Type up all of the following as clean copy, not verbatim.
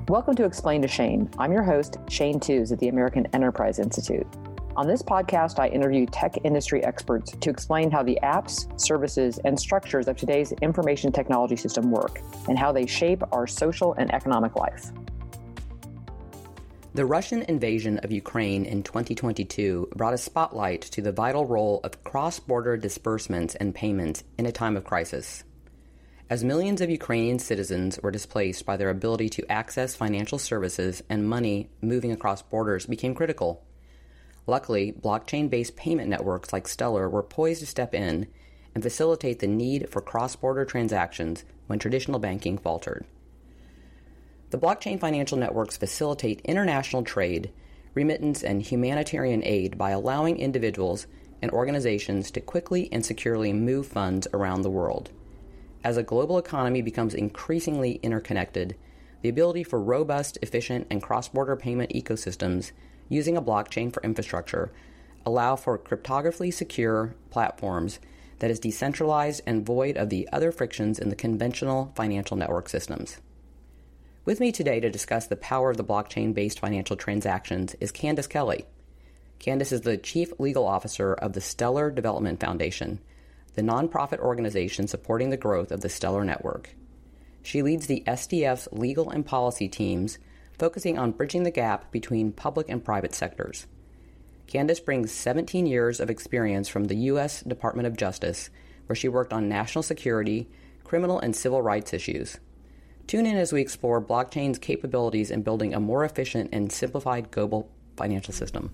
Welcome to Explain to Shane. I'm your host, Shane Tews at the American Enterprise Institute. On this podcast, I interview tech industry experts to explain how the apps, services, and structures of today's information technology system work and how they shape our social and economic life. The Russian invasion of Ukraine in 2022 brought a spotlight to the vital role of cross-border disbursements and payments in a time of crisis. As millions of Ukrainian citizens were displaced by their ability to access financial services and money moving across borders became critical. Luckily, blockchain-based payment networks like Stellar were poised to step in and facilitate the need for cross-border transactions when traditional banking faltered. The blockchain financial networks facilitate international trade, remittance, and humanitarian aid by allowing individuals and organizations to quickly and securely move funds around the world. As a global economy becomes increasingly interconnected, the ability for robust, efficient, and cross-border payment ecosystems using a blockchain for infrastructure allow for cryptographically secure platforms that is decentralized and void of the other frictions in the conventional financial network systems. With me today to discuss the power of the blockchain-based financial transactions is Candace Kelly. Candace is the Chief Legal Officer of the Stellar Development Foundation, the nonprofit organization supporting the growth of the Stellar network. She leads the SDF's legal and policy teams, focusing on bridging the gap between public and private sectors. Candace brings 17 years of experience from the U.S. Department of Justice, where she worked on national security, criminal and civil rights issues. Tune in as we explore blockchain's capabilities in building a more efficient and simplified global financial system.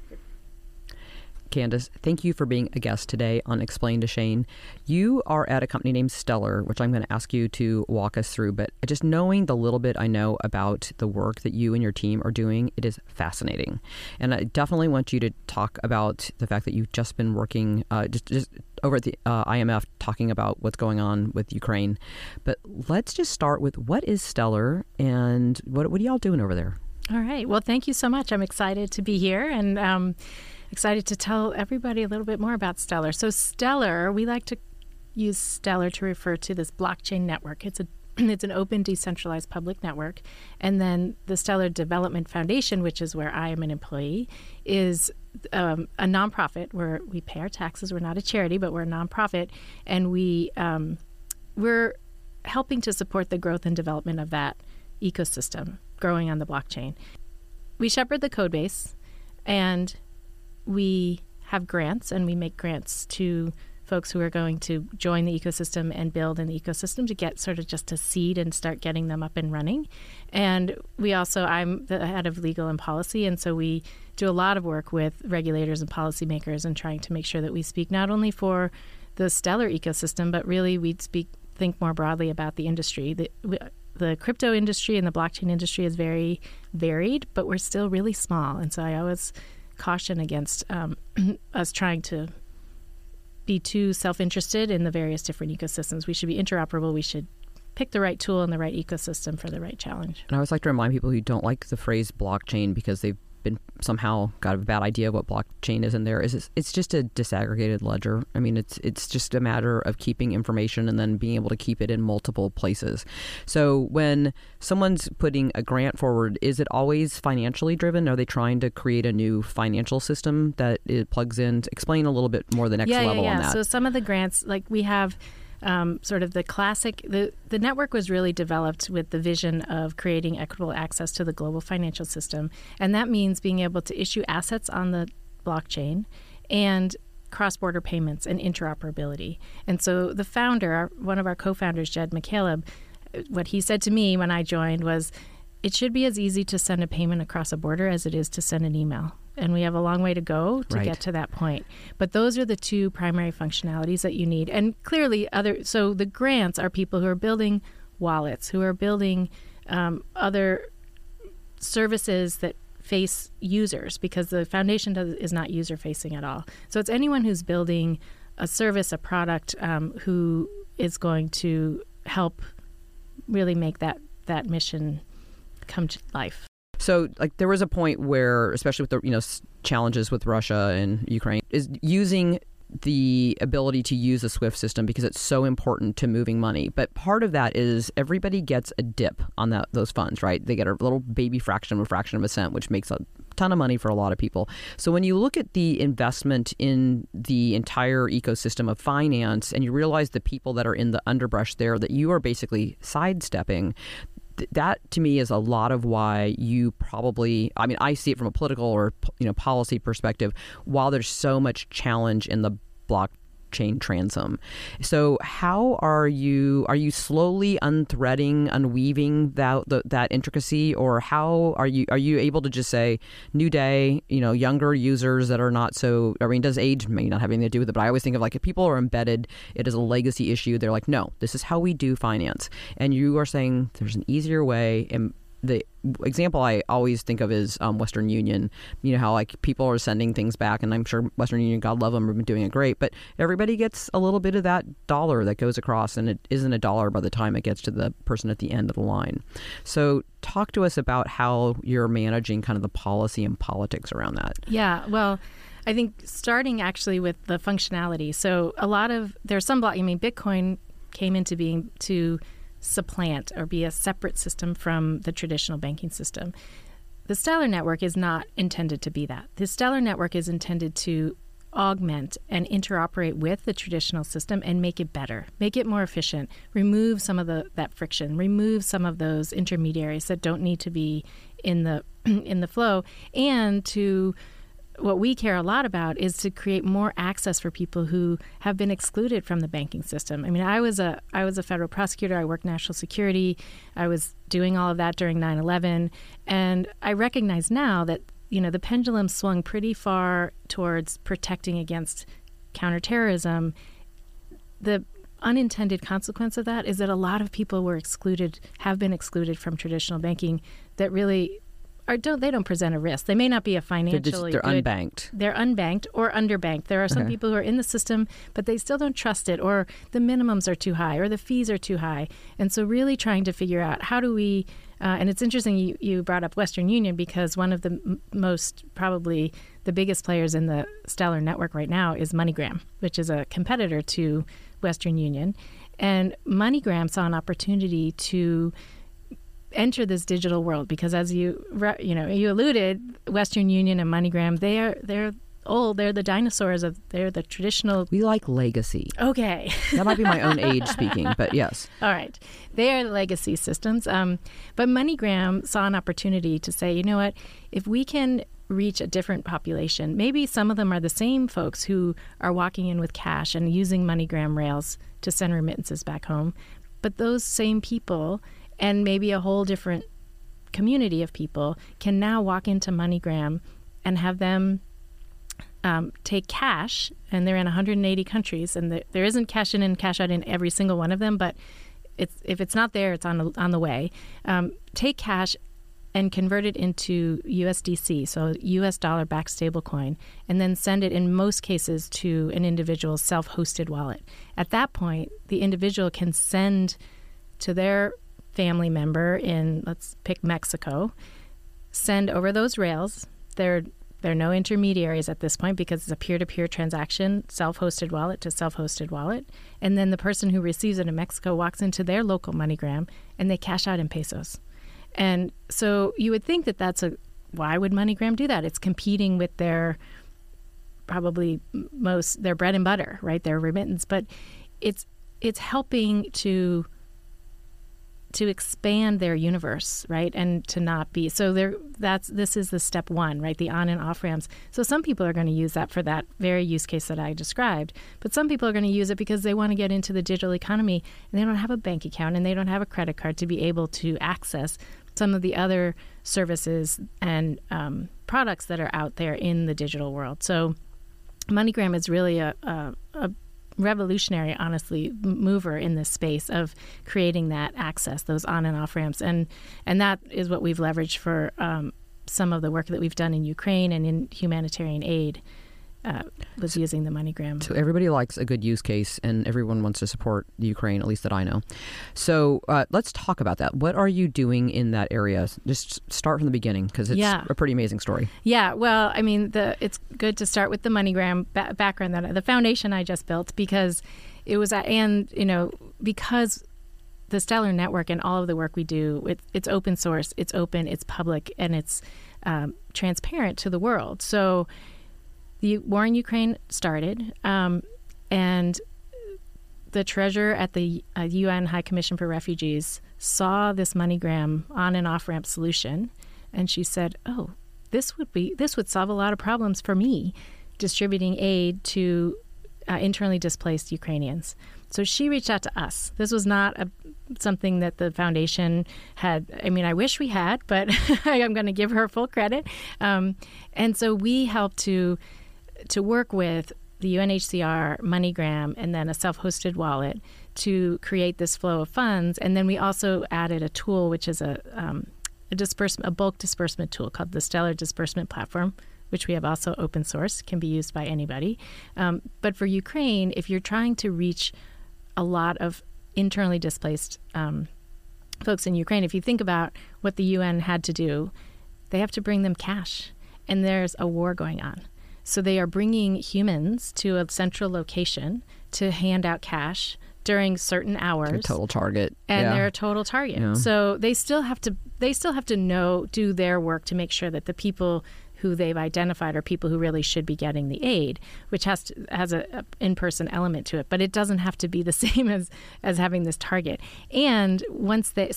Candace, thank you for being a guest today on Explain to Shane. You are at a company named Stellar, which I'm going to ask you to walk us through, but just knowing the little bit I know about the work that you and your team are doing, it is fascinating. And I definitely want you to talk about the fact that you've just been working just over at the IMF talking about what's going on with Ukraine. But let's just start with what is Stellar and what are y'all doing over there? All right. Well, thank you so much. I'm excited to be here and excited to tell everybody a little bit more about Stellar. So Stellar, we like to use Stellar to refer to this blockchain network. It's an open, decentralized public network. And then the Stellar Development Foundation, which is where I am an employee, is a nonprofit where we pay our taxes. We're not a charity, but we're a nonprofit. And we're helping to support the growth and development of that ecosystem growing on the blockchain. We shepherd the code base, and we have grants, and we make grants to folks who are going to join the ecosystem and build in the ecosystem to get sort of just a seed and start getting them up and running. And we also, I'm the head of legal and policy, and so we do a lot of work with regulators and policymakers and trying to make sure that we speak not only for the Stellar ecosystem, but really think more broadly about the industry. The crypto industry and the blockchain industry is very varied, but we're still really small. And so I always caution against us trying to be too self-interested in the various different ecosystems. We should be interoperable. We should pick the right tool and the right ecosystem for the right challenge. And I always like to remind people who don't like the phrase blockchain because they've been somehow got a bad idea of what blockchain is in there. It's just a disaggregated ledger. I mean, it's just a matter of keeping information and then being able to keep it in multiple places. So when someone's putting a grant forward, is it always financially driven? Are they trying to create a new financial system that it plugs in? Explain a little bit more the next level on that. So some of the grants, like we have sort of the classic, the network was really developed with the vision of creating equitable access to the global financial system. And that means being able to issue assets on the blockchain and cross-border payments and interoperability. And so the founder, one of our co-founders, Jed McCaleb, what he said to me when I joined was, it should be as easy to send a payment across a border as it is to send an email. And we have a long way to go to get to that point. But those are the two primary functionalities that you need. And clearly, so the grants are people who are building wallets, who are building other services that face users, because the foundation is not user-facing at all. So it's anyone who's building a service, a product, who is going to help really make that mission come to life. So, like, there was a point where, especially with the challenges with Russia and Ukraine, is using the ability to use the SWIFT system because it's so important to moving money. But part of that is everybody gets a dip on those funds, right? They get a little baby fraction of a cent, which makes a ton of money for a lot of people. So when you look at the investment in the entire ecosystem of finance and you realize the people that are in the underbrush there that you are basically sidestepping, that to me is a lot of why you probably, I mean, I see it from a political or policy perspective, while there's so much challenge in the blockchain transom. So how are you slowly unweaving that intricacy, or how are you able to just say new day, younger users that are not so, I mean, does age may not have anything to do with it, but I always think of like if people are embedded, it is a legacy issue. They're like, no, this is how we do finance. And you are saying there's an easier way. And the example I always think of is Western Union. You know how like people are sending things back, and I'm sure Western Union, God love them, have been doing it great. But everybody gets a little bit of that dollar that goes across, and it isn't a dollar by the time it gets to the person at the end of the line. So talk to us about how you're managing kind of the policy and politics around that. Yeah, well, I think starting actually with the functionality. So there's some Bitcoin came into being to supplant or be a separate system from the traditional banking system. The Stellar network is not intended to be that. The Stellar network is intended to augment and interoperate with the traditional system and make it better, make it more efficient, remove some of that friction, remove some of those intermediaries that don't need to be in the flow, and to what we care a lot about is to create more access for people who have been excluded from the banking system. I mean, I was a federal prosecutor. I worked national security. I was doing all of that during 9/11. And I recognize now that, the pendulum swung pretty far towards protecting against counterterrorism. The unintended consequence of that is that a lot of people have been excluded from traditional banking that really they don't present a risk. They may not be a financially they're unbanked. They're unbanked or underbanked. There are some people who are in the system, but they still don't trust it, or the minimums are too high, or the fees are too high. And so really trying to figure out how do we, and it's interesting you brought up Western Union, because one of the probably the biggest players in the Stellar network right now is MoneyGram, which is a competitor to Western Union. And MoneyGram saw an opportunity to enter this digital world because, as you alluded, Western Union and MoneyGram, they're old. They're the dinosaurs they're the traditional. We like legacy. Okay. That might be my own age speaking, but yes. All right. They are legacy systems. But MoneyGram saw an opportunity to say, you know what, if we can reach a different population, maybe some of them are the same folks who are walking in with cash and using MoneyGram rails to send remittances back home, but those same people and maybe a whole different community of people can now walk into MoneyGram and have them take cash, and they're in 180 countries, and there isn't cash in and cash out in every single one of them, but if it's not there, it's on the way. Take cash and convert it into USDC, so US dollar-backed stablecoin, and then send it in most cases to an individual's self-hosted wallet. At that point, the individual can send to their family member in, let's pick Mexico, send over those rails. There are no intermediaries at this point because it's a peer-to-peer transaction, self-hosted wallet to self-hosted wallet. And then the person who receives it in Mexico walks into their local MoneyGram and they cash out in pesos. And so you would think that why would MoneyGram do that? It's competing with their bread and butter, right? Their remittance. But it's helping to expand their universe, right? And to not be this is the step one, right? The on and off ramps. So some people are going to use that for that very use case that I described, but some people are going to use it because they want to get into the digital economy and they don't have a bank account and they don't have a credit card to be able to access some of the other services and products that are out there in the digital world. So MoneyGram is really a revolutionary, honestly, mover in this space of creating that access, those on and off ramps. And that is what we've leveraged for some of the work that we've done in Ukraine and in humanitarian aid. was using the MoneyGram. So everybody likes a good use case, and everyone wants to support the Ukraine, at least that I know. So let's talk about that. What are you doing in that area? Just start from the beginning, because it's a pretty amazing story. Yeah, well, I mean, it's good to start with the MoneyGram background, the foundation I just built, because it was, because the Stellar Network and all of the work we do, it's open source, it's open, it's public, and it's transparent to the world. So the war in Ukraine started, and the treasurer at the UN High Commission for Refugees saw this MoneyGram on and off ramp solution, and she said, "Oh, this would solve a lot of problems for me, distributing aid to internally displaced Ukrainians." So she reached out to us. This was not something that the foundation had. I mean, I wish we had, but I'm going to give her full credit. And so we helped to work with the UNHCR, MoneyGram, and then a self-hosted wallet to create this flow of funds. And then we also added a tool, which is a bulk disbursement tool called the Stellar Disbursement Platform, which we have also open source, can be used by anybody. But for Ukraine, if you're trying to reach a lot of internally displaced folks in Ukraine, if you think about what the UN had to do, they have to bring them cash, and there's a war going on. So they are bringing humans to a central location to hand out cash during certain hours. They're a total target. And they're a total target. Yeah. So they still have to do their work to make sure that the people who they've identified are people who really should be getting the aid, which has a in-person element to it. But it doesn't have to be the same as having this target. And once they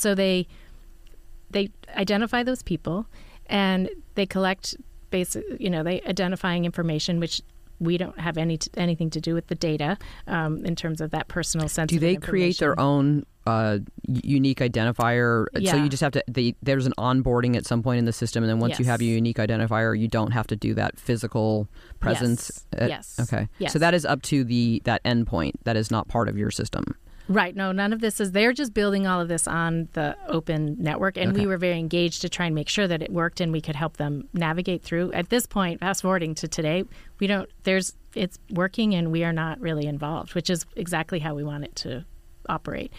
identify those people, and they collect they identifying information, which we don't have anything to do with the data in terms of that personal sensitive information. Do they create their own unique identifier? Yeah. So you just have to, there's an onboarding at some point in the system, and then once you have a unique identifier, you don't have to do that physical presence? Yes. Okay. Yes. So that is up to that endpoint. That is not part of your system. Right. No, none of this is. They're just building all of this on the open network, and we were very engaged to try and make sure that it worked and we could help them navigate through. At this point, fast forwarding to today, it's working and we are not really involved, which is exactly how we want it to operate.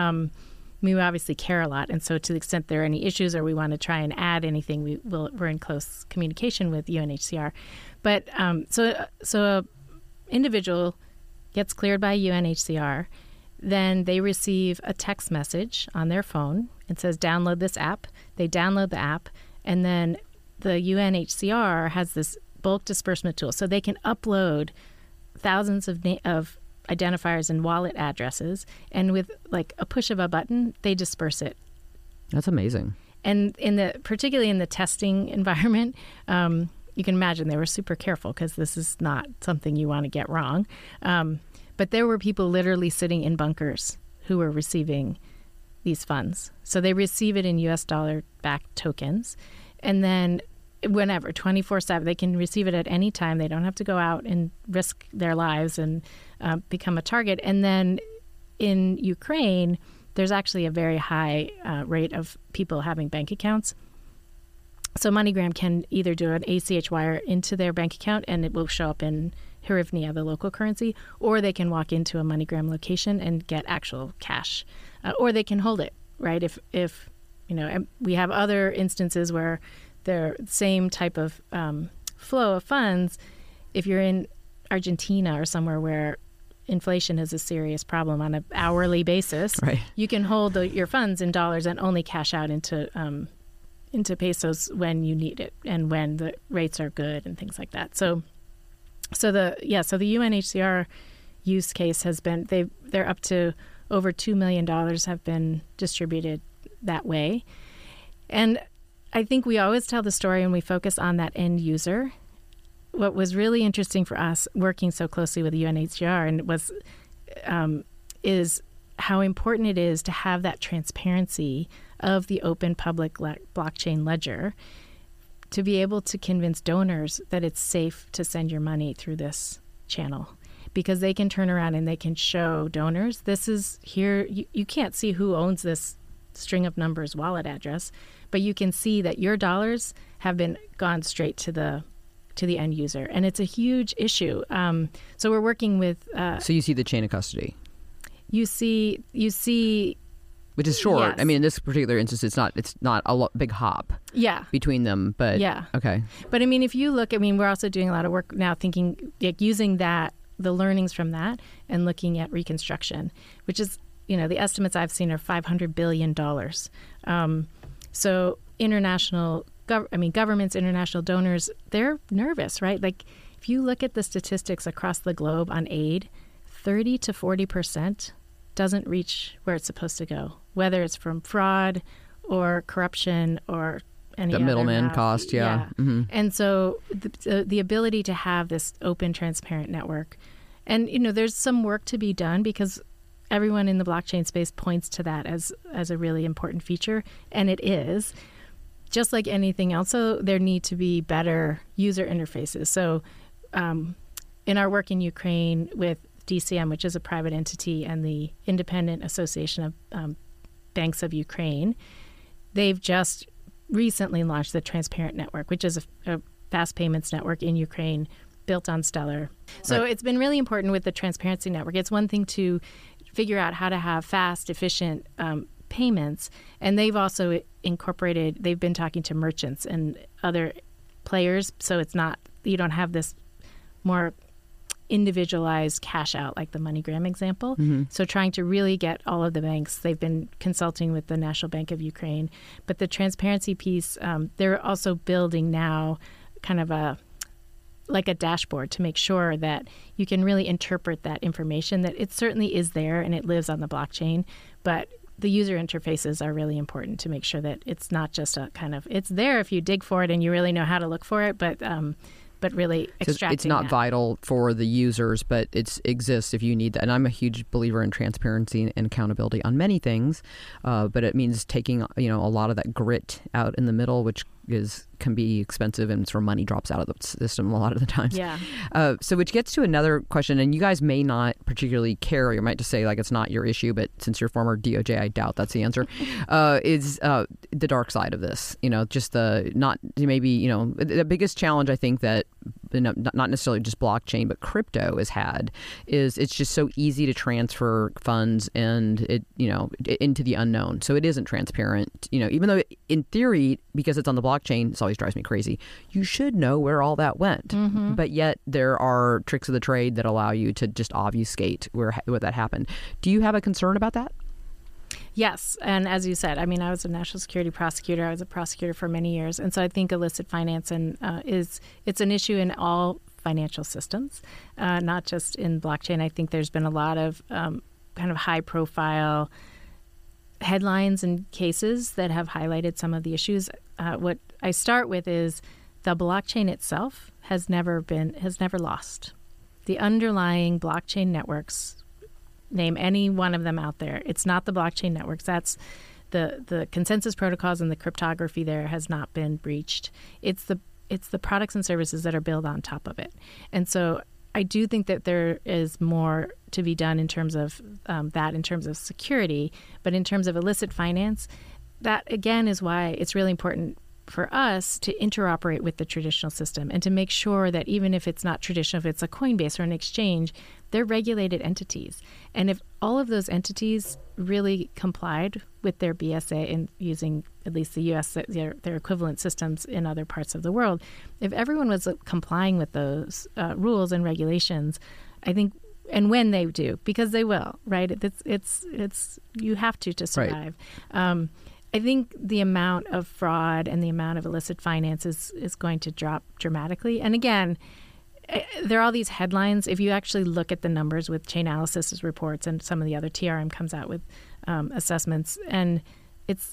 We obviously care a lot, and so to the extent there are any issues or we want to try and add anything, we're in close communication with UNHCR. But so a individual gets cleared by UNHCR. Then they receive a text message on their phone. It says, download this app. They download the app, and then the UNHCR has this bulk disbursement tool. So they can upload thousands of identifiers and wallet addresses, and with like a push of a button, they disperse it. That's amazing. And particularly in the testing environment, you can imagine they were super careful because this is not something you want to get wrong. But there were people literally sitting in bunkers who were receiving these funds. So they receive it in US dollar-backed tokens. And then whenever, 24/7, they can receive it at any time. They don't have to go out and risk their lives and become a target. And then in Ukraine, there's actually a very high rate of people having bank accounts. So MoneyGram can either do an ACH wire into their bank account and it will show up in hryvnia, the local currency, or they can walk into a MoneyGram location and get actual cash, or they can hold it, right? If we have other instances where they're the same type of flow of funds. If you're in Argentina or somewhere where inflation is a serious problem on an hourly basis, right, you can hold your funds in dollars and only cash out into pesos when you need it and when the rates are good and things like that. So the UNHCR use case has been, they're up to over $2 million have been distributed that way. And I think we always tell the story and we focus on that end user. What was really interesting for us working so closely with the UNHCR is how important it is to have that transparency of the open public blockchain ledger to be able to convince donors that it's safe to send your money through this channel, because they can turn around and they can show donors, this is here. You can't see who owns this string of numbers wallet address, but you can see that your dollars have gone straight to to the end user. And it's a huge issue. So we're working with... so you see the chain of custody. You see... Which is short. Yes. I mean, in this particular instance, it's not a big hop between them. But okay. But I mean, if you look, we're also doing a lot of work now thinking, using the learnings from that and looking at reconstruction, which is, the estimates I've seen are $500 billion. So governments, international donors, they're nervous, right? Like if you look at the statistics across the globe on aid, 30 to 40% doesn't reach where it's supposed to go, whether it's from fraud or corruption or any the middleman cost. Yeah. Mm-hmm. And so the ability to have this open, transparent network, and there's some work to be done because everyone in the blockchain space points to that as a really important feature, and it is. Just like anything else, so there need to be better user interfaces. So in our work in Ukraine with DCM, which is a private entity, and the Independent Association of Banks of Ukraine, they've just recently launched the Transparent Network, which is a fast payments network in Ukraine built on Stellar. So It's been really important with the Transparency Network. It's one thing to figure out how to have fast, efficient payments, and they've also they've been talking to merchants and other players, so it's not, you don't have this more individualized cash out like the MoneyGram example. Mm-hmm. So trying to really get all of the banks, they've been consulting with the National Bank of Ukraine. But the transparency piece, they're also building now kind of a dashboard to make sure that you can really interpret that information, that it certainly is there and it lives on the blockchain, but the user interfaces are really important to make sure that it's not just it's there if you dig for it and you really know how to look for it, but really extracting it's not that. Vital for the users, but it exists if you need that. And I'm a huge believer in transparency and accountability on many things, but it means taking a lot of that grit out in the middle, which can be expensive, and sort of money drops out of the system a lot of the times. Yeah. So which gets to another question, and you guys may not particularly care, or you might just say it's not your issue, but since you're former DOJ, I doubt that's the answer, is the dark side of this. Just the biggest challenge I think that not necessarily just blockchain, but crypto has had is it's just so easy to transfer funds and into the unknown. So it isn't transparent, even though in theory, because it's on the blockchain, this always drives me crazy. You should know where all that went, mm-hmm. but yet there are tricks of the trade that allow you to just obfuscate where that happened. Do you have a concern about that? Yes. And as you said, I was a national security prosecutor. I was a prosecutor for many years. And so I think illicit finance it's an issue in all financial systems, not just in blockchain. I think there's been a lot of kind of high profile headlines and cases that have highlighted some of the issues. What I start with is the blockchain itself has never lost. The underlying blockchain networks, name any one of them out there, it's not the blockchain networks. That's the consensus protocols, and the cryptography there has not been breached. It's the products and services that are built on top of it. And so I do think that there is more to be done in terms of in terms of security, but in terms of illicit finance, that again is why it's really important for us to interoperate with the traditional system and to make sure that even if it's not traditional, if it's a Coinbase or an exchange, they're regulated entities. And if all of those entities really complied with their BSA and using at least the U.S., their equivalent systems in other parts of the world, if everyone was complying with those rules and regulations, I think, and when they do, because they will, right? It's you have to survive. Right. I think the amount of fraud and the amount of illicit finance is going to drop dramatically. And again, there are all these headlines. If you actually look at the numbers with Chainalysis reports and some of the other TRM comes out with assessments, and it's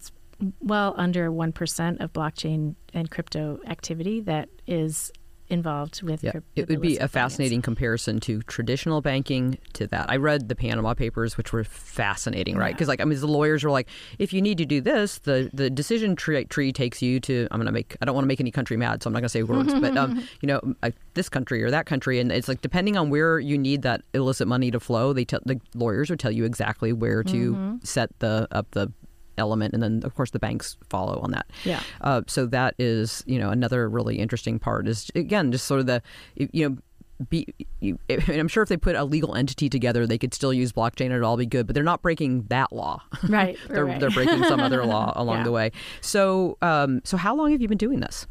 well under 1% of blockchain and crypto activity that is involved with it would be a fascinating comparison to traditional banking to that. I read the Panama Papers, which were fascinating, right? Because the lawyers were like, if you need to do this, the decision tree takes you to, I don't want to make any country mad, so I'm not going to say words, but this country or that country, and it's depending on where you need that illicit money to flow, the lawyers would tell you exactly where to set up the element, and then of course the banks follow on that. Yeah. So that is, another really interesting part is, again, just sort of the, I'm sure if they put a legal entity together, they could still use blockchain and it'd all be good, but they're not breaking that law. Right. They're breaking some other law along the way. So, so how long have you been doing this?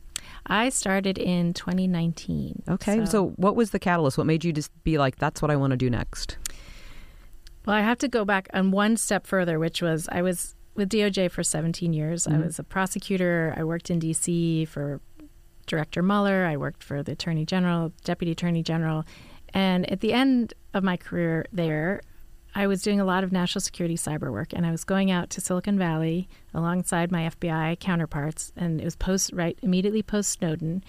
I started in 2019. Okay. So what was the catalyst? What made you just be like, that's what I want to do next? Well, I have to go back on one step further, which was I was with DOJ for 17 years. I was a prosecutor. I worked in D.C. for Director Mueller. I worked for the Attorney General, Deputy Attorney General. And at the end of my career there, I was doing a lot of national security cyber work, and I was going out to Silicon Valley alongside my FBI counterparts, and it was immediately post Snowden.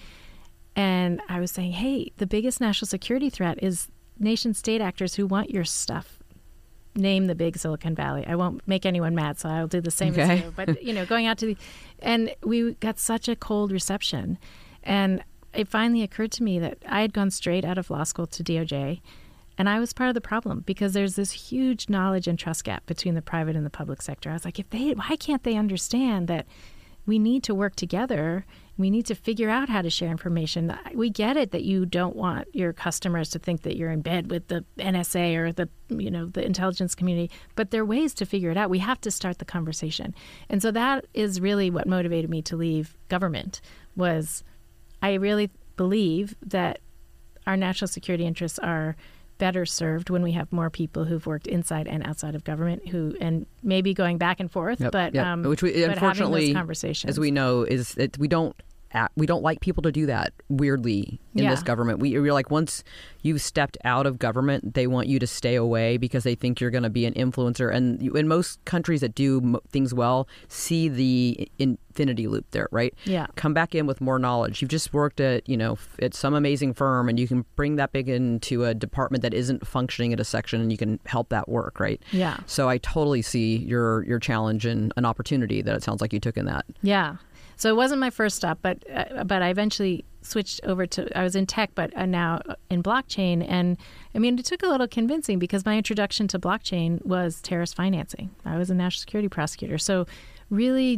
And I was saying, hey, the biggest national security threat is nation state actors who want your stuff. Name the big Silicon Valley. I won't make anyone mad, so I'll do the same as you. But, going out to and we got such a cold reception. And it finally occurred to me that I had gone straight out of law school to DOJ, and I was part of the problem because there's this huge knowledge and trust gap between the private and the public sector. I was like, why can't they understand that we need to work together? We need to figure out how to share information. We get it that you don't want your customers to think that you're in bed with the NSA or the intelligence community, but there are ways to figure it out. We have to start the conversation. And so that is really what motivated me to leave government. Was I really believe that our national security interests are better served when we have more people who've worked inside and outside of government and maybe going back and forth, which we, unfortunately, having those conversations. As we know, is that we don't like people to do that weirdly in this government. We're like, once you've stepped out of government, they want you to stay away because they think you're going to be an influencer. And in most countries that do things well, see the infinity loop there, right? Yeah. Come back in with more knowledge. You've just worked at some amazing firm, and you can bring that big into a department that isn't functioning at a section, and you can help that work, right? Yeah. So I totally see your challenge and an opportunity that it sounds like you took in that. Yeah. So it wasn't my first stop, but I eventually switched over I was in tech, but now in blockchain. And I mean, it took a little convincing because my introduction to blockchain was terrorist financing. I was a national security prosecutor. So really,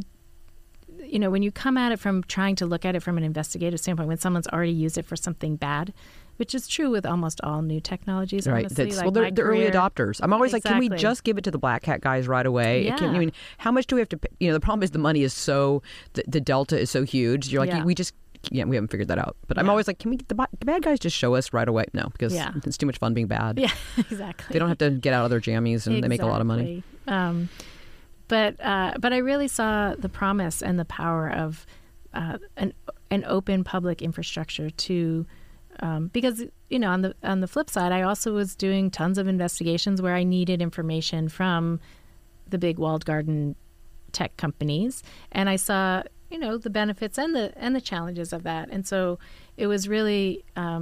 when you come at it from trying to look at it from an investigative standpoint, when someone's already used it for something bad, which is true with almost all new technologies, right? Honestly. They're the early adopters. I'm always like, can we just give it to the black hat guys right away? Yeah. How much do we have to pay? The problem is the money is so, the delta is so huge. You're like, we haven't figured that out. But I'm always like, can the bad guys just show us right away? No, because it's too much fun being bad. Yeah, exactly. They don't have to get out of their jammies, and they make a lot of money. But I really saw the promise and the power of an open public infrastructure to. Because on the flip side, I also was doing tons of investigations where I needed information from the big walled garden tech companies, and I saw the benefits and the challenges of that. And so it was really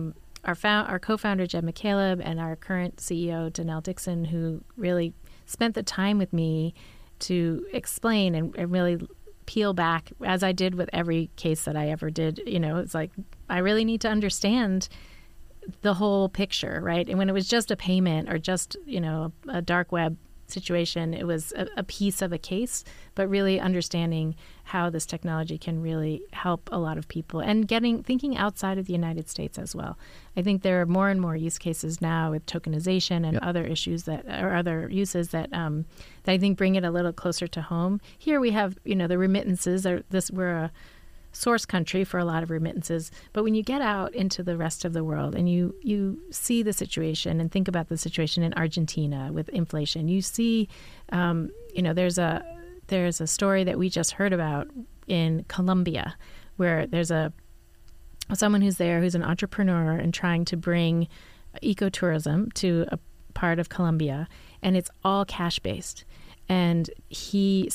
our co-founder Jed McCaleb and our current CEO Danelle Dixon who really spent the time with me to explain and really peel back, as I did with every case that I ever did. It's like, I really need to understand the whole picture, right? And when it was just a payment or just, a dark web situation, it was a piece of a case, but really understanding how this technology can really help a lot of people and thinking outside of the United States as well. I think there are more and more use cases now with tokenization and other issues other uses that I think bring it a little closer to home. Here we have, the remittances. We're a source country for a lot of remittances. But when you get out into the rest of the world and you see the situation and think about the situation in Argentina with inflation, you see, there's a story that we just heard about in Colombia where there's someone who's there who's an entrepreneur and trying to bring ecotourism to a part of Colombia, and it's all cash based. And he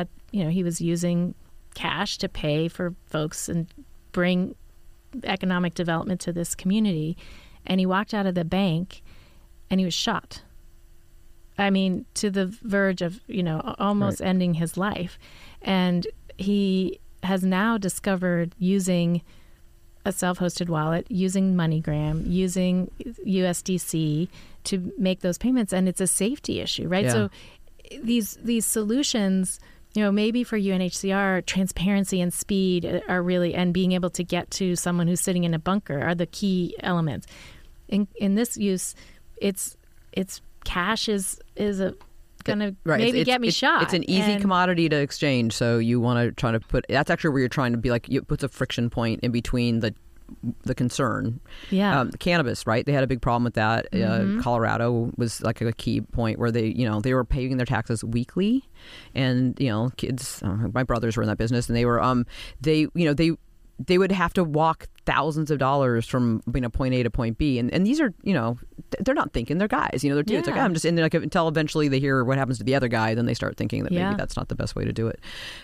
was using cash to pay for folks and bring economic development to this community. And he walked out of the bank and he was shot. I mean, to the verge of, almost ending his life. And he has now discovered using a self-hosted wallet, using MoneyGram, using USDC to make those payments. And it's a safety issue, right? Yeah. So these solutions, maybe for UNHCR, transparency and speed are really, and being able to get to someone who's sitting in a bunker are the key elements. In this use, it's cash is going to maybe get me shot. It's an easy commodity to exchange, so you want to try to put. That's actually where you're trying to be like. It puts a friction point in between the concern. Yeah. Cannabis, right? They had a big problem with that. Colorado was like a key point where they were paying their taxes weekly, and kids. My brothers were in that business, and they were they would have to walk thousands of dollars from point A to point B, and these are they're not thinking, they're guys, they're dudes. It's like, I'm just in there, like, until eventually they hear what happens to the other guy, then they start thinking that maybe that's not the best way to do it.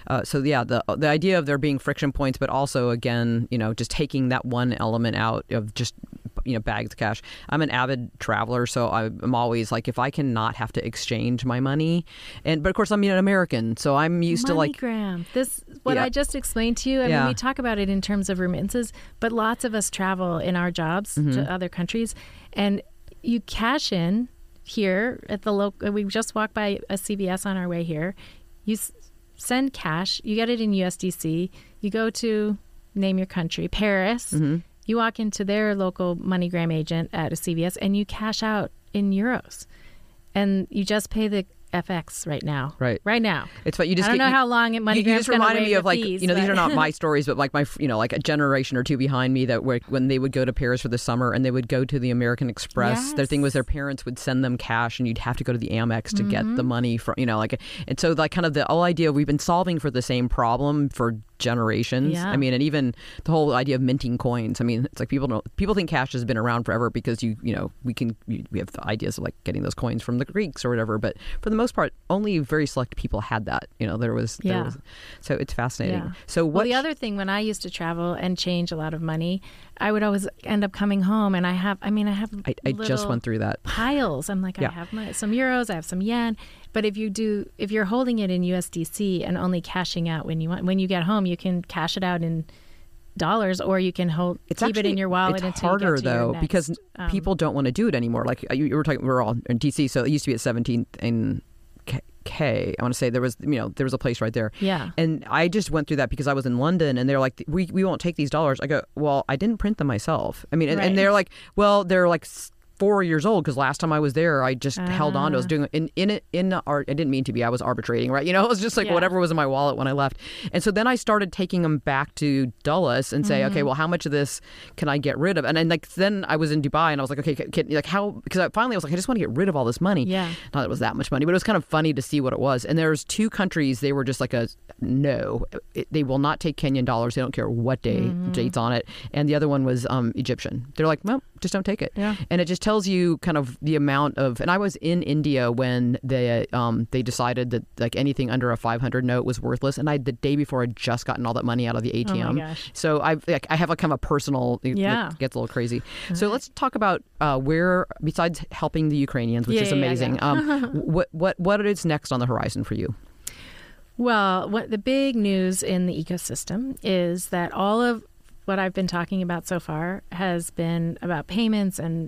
The idea of there being friction points, but also again just taking that one element out of just bags of cash. I'm an avid traveler, so I'm always like, if I cannot have to exchange my money, but of course I'm an American, so I'm used to like MoneyGram. This what I just explained to you. I mean, we talk about it in terms of remittances, but lots of us travel in our jobs to other countries, and you cash in here at the local. We just walked by a CVS on our way here. You send cash. You get it in USDC. You go to, name your country, Paris. You walk into their local MoneyGram agent at a CVS and you cash out in euros, and you just pay the FX right now. Right now. It's what you just. I don't know how long MoneyGram's you just reminded me of like fees, these are not my stories, but like my like a generation or two behind me that when they would go to Paris for the summer and they would go to the American Express. Yes. Their thing was their parents would send them cash, and you'd have to go to the Amex to get the money from and so like kind of the whole idea we've been solving for the same problem for generations. Yeah. I mean, and even the whole idea of minting coins. I mean, it's like people think cash has been around forever because we have the ideas of like getting those coins from the Greeks or whatever, but for the most part, only very select people had that. There was so it's fascinating. Yeah. So the other thing, when I used to travel and change a lot of money, I would always end up coming home and I I just went through that piles. I'm like, I have some euros, I have some yen. But if you're holding it in USDC and only cashing out when you get home, you can cash it out in dollars, or you can keep it in your wallet. It's harder though, because people don't want to do it anymore. Like you were talking, we're all in DC, so it used to be at 17th and K. I want to say there was a place right there. Yeah. And I just went through that because I was in London, and they're like, we won't take these dollars. I go, well, I didn't print them myself. I mean, and they're like, well, they're like 4 years old because last time I was there, I just held on to. I was doing in art. I didn't mean to be. I was arbitrating, right? It was just like whatever was in my wallet when I left. And so then I started taking them back to Dulles and say, okay, well, how much of this can I get rid of? And then I was in Dubai and I was like, okay, how? Because finally I was like, I just want to get rid of all this money. Yeah. Not that it was that much money, but it was kind of funny to see what it was. And there's 2 countries. They were just like no, they will not take Kenyan dollars. They don't care what date's on it. And the other one was Egyptian. They're like, well, just don't take it. Yeah. And it just tells you kind of the amount of. And I was in India when they decided that like anything under a 500 note was worthless. And the day before, I'd just gotten all that money out of the ATM. Oh my gosh. So I have a kind of a personal. It gets a little crazy. So let's talk about where, besides helping the Ukrainians, which is amazing. What is next on the horizon for you? Well, the big news in the ecosystem is that all of what I've been talking about so far has been about payments and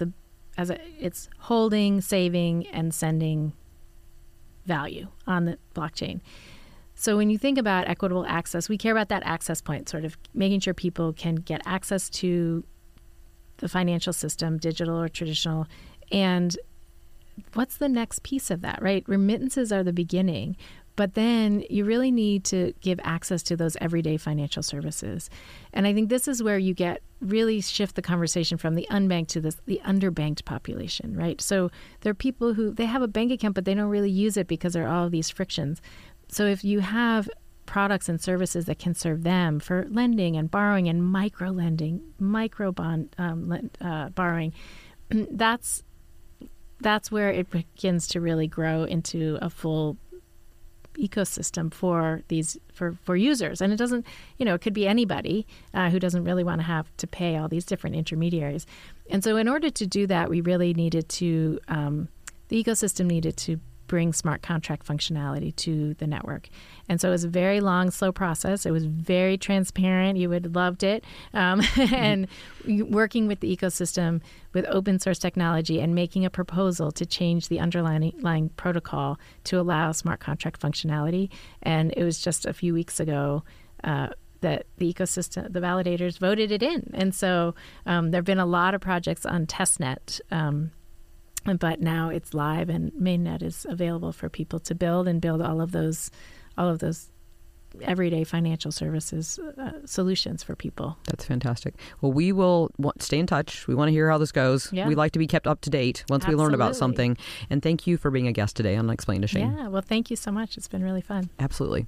it's holding, saving, and sending value on the blockchain. So when you think about equitable access, we care about that access point, sort of making sure people can get access to the financial system, digital or traditional. And what's the next piece of that, right? Remittances are the beginning. But then you really need to give access to those everyday financial services. And I think this is where you really shift the conversation from the unbanked to the underbanked population, right? So there are people who, they have a bank account, but they don't really use it because there are all of these frictions. So if you have products and services that can serve them for lending and borrowing and micro-lending, micro-bond borrowing, that's where it begins to really grow into a full ecosystem for users. And it doesn't, it could be anybody who doesn't really want to have to pay all these different intermediaries. And so in order to do that, we really needed to, the ecosystem needed to bring smart contract functionality to the network. And so it was a very long, slow process. It was very transparent. You would have loved it. And working with the ecosystem with open source technology and making a proposal to change the underlying protocol to allow smart contract functionality. And it was just a few weeks ago that the ecosystem, the validators voted it in. And so there have been a lot of projects on testnet, but now it's live and mainnet is available for people to build all of those everyday financial services solutions for people. That's fantastic. Well, we will stay in touch. We want to hear how this goes. Yeah. We like to be kept up to date once we learn about something. And thank you for being a guest today on Explain to Shane. Yeah, well, thank you so much. It's been really fun. Absolutely.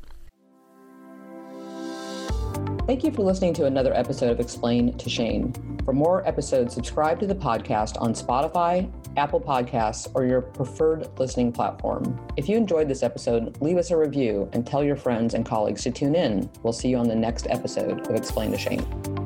Thank you for listening to another episode of Explain to Shane. For more episodes, subscribe to the podcast on Spotify, Apple Podcasts, or your preferred listening platform. If you enjoyed this episode, leave us a review and tell your friends and colleagues to tune in. We'll see you on the next episode of Explain to Shane.